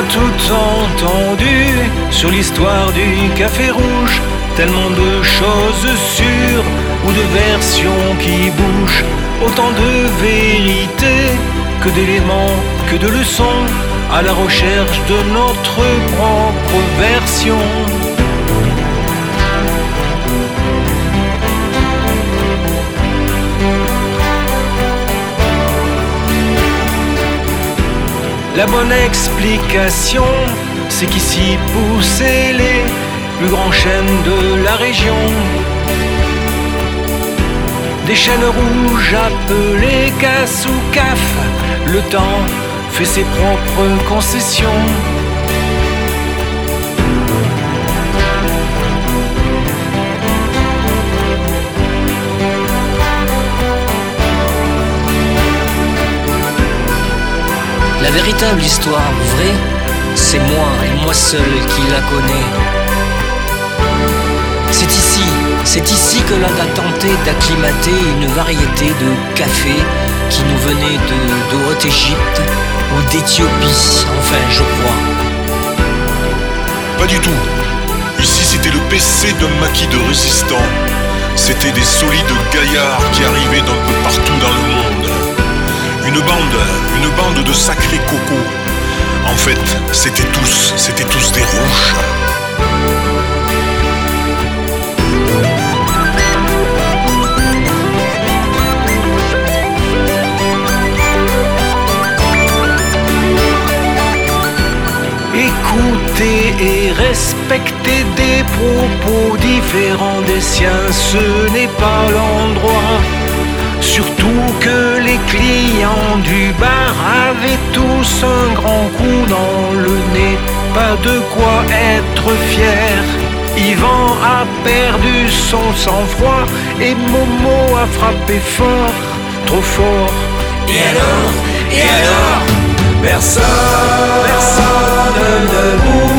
tout entendu sur l'histoire du café rouge. Tellement de choses sûres ou de versions qui bougent. Autant de vérités que d'éléments, que de leçons, à la recherche de notre propre version. La bonne explication, c'est qu'ici poussaient les plus grands chênes de la région. Des chênes rouges appelés casse ou caf. Le temps fait ses propres concessions. La véritable histoire vraie, c'est moi et moi seul qui la connais. C'est ici que l'on a tenté d'acclimater une variété de cafés qui nous venaient de Haute-Égypte ou d'Éthiopie, enfin je crois. Pas du tout. Ici c'était le PC d'un maquis de résistants. C'était des solides gaillards qui arrivaient d'un peu partout dans le monde. Une bande de sacrés cocos. En fait, c'était tous des rouches. Écouter et respecter des propos différents des siens, ce n'est pas l'endroit. Surtout que les clients du bar avaient tous un grand coup dans le nez. Pas de quoi être fier. Yvan a perdu son sang-froid et Momo a frappé fort, trop fort. Et alors Personne ne bouge.